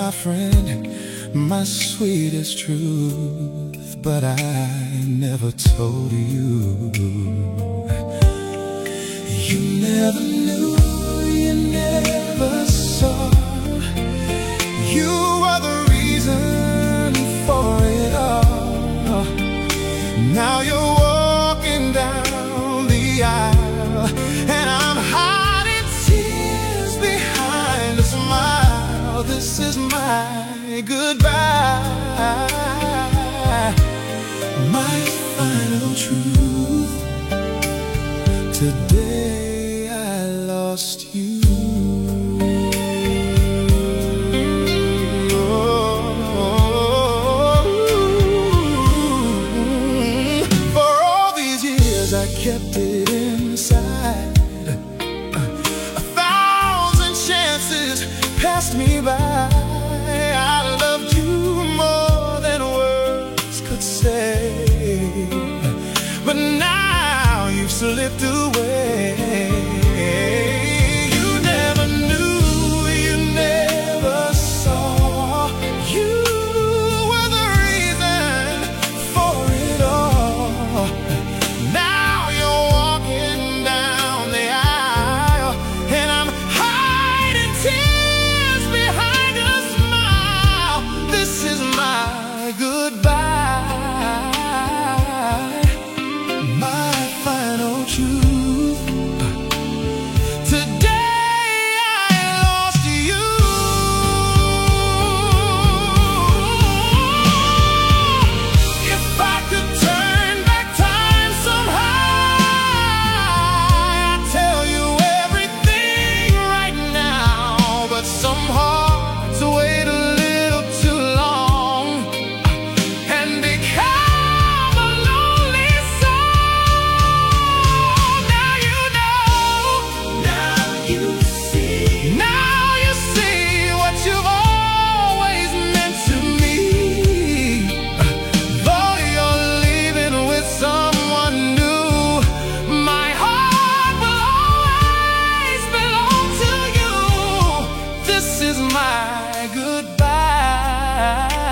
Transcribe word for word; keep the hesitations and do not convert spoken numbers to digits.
my friend, my sweetest truth, but I never told you. You never knew, you never saw. You are the reason for it all. Now you're walking down the aisle, and I'm hiding tears behind a smile. This is my goodbye, my final truth. Today I lost you. I kept it inside. A thousand chances passed me by. I loved you more than words could say, but now you've slipped away. You never knew, you never saw. You were the reason for it all. Now you're walking down the aisle, and I'm hiding tears behind a smile. This is my goodbye, my final truth. Today I lost you. If I could turn back time somehow, I'd tell you everything right now, but some hearts wait a little too long and become a lonely soul. Now you know, now you see, now you see what you've always meant to me. Though you're leaving with someone new, my heart will always belong to you. This is my goodbye.